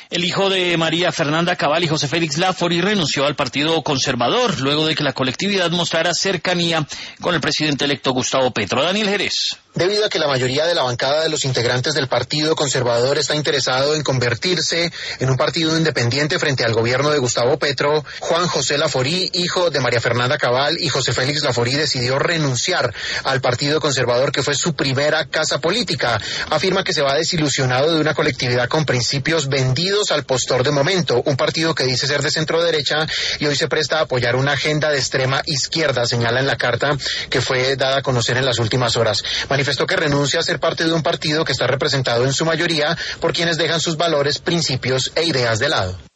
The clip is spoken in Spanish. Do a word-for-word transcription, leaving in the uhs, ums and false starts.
El hijo de María Fernanda Cabal y José Félix Laforí renunció al Partido Conservador luego de que la colectividad mostrara cercanía con el presidente electo Gustavo Petro. Daniel Jerez. Debido a que la mayoría de la bancada de los integrantes del Partido Conservador está interesado en convertirse en un partido independiente frente al gobierno de Gustavo Petro, Juan José Laforí, hijo de María Fernanda Cabal y José Félix Laforí, decidió renunciar al Partido Conservador, que fue su primera casa política. Afirma que se va desilusionado de una colectividad con principios vendidos al postor de momento, un partido que dice ser de centro derecha y hoy se presta a apoyar una agenda de extrema izquierda, señala en la carta que fue dada a conocer en las últimas horas. Manifestó que renuncia a ser parte de un partido que está representado en su mayoría por quienes dejan sus valores, principios e ideas de lado.